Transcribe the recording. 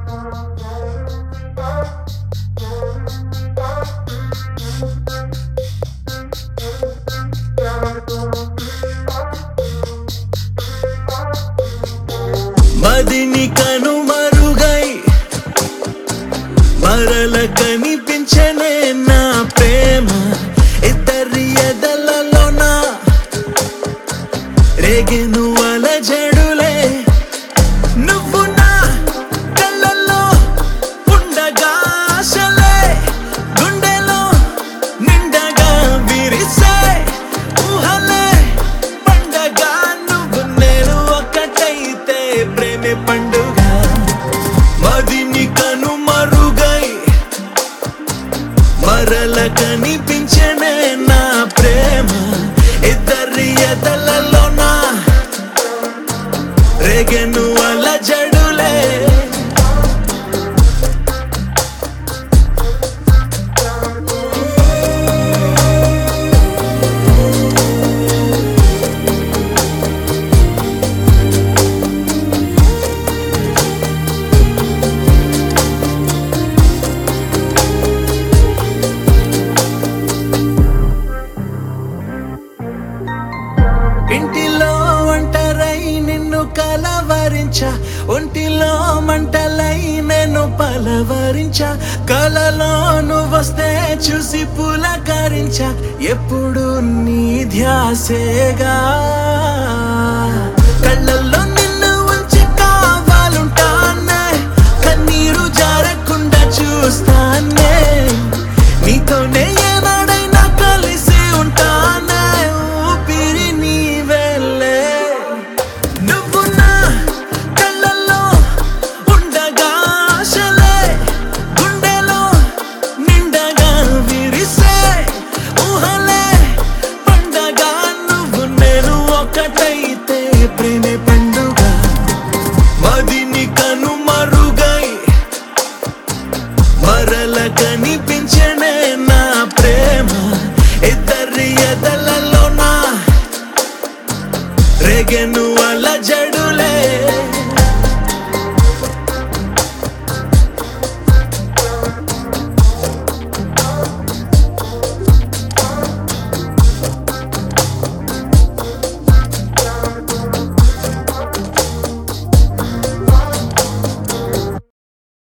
మదిని కనుమరుగై మరల కనిపించనే నా ప్రేమ ఇద్దరి ఎదలలోన రేగెను అలజడులే నువ్వు నా కళ్ళల్లో ఉండగా ఆశలే గుండెలో నిండగా విరిసే ఊహలే పండగా నువ్వు నేను ఒకటైతే ప్రేమే పండుగ మదిని కనుమరుగై మరల కనిపించనే నా ప్రేమ ఇద్దరి ఎదలలోన రేగెను అలజడులే ఇంటిలో ఒంటరై నిన్ను కలవరించా ఒంటిలో మంటలై నేను పలవరించా కలలో నువ్వొస్తే చూసి పులకరించా ఎప్పుడు నీ ధ్యాసేగా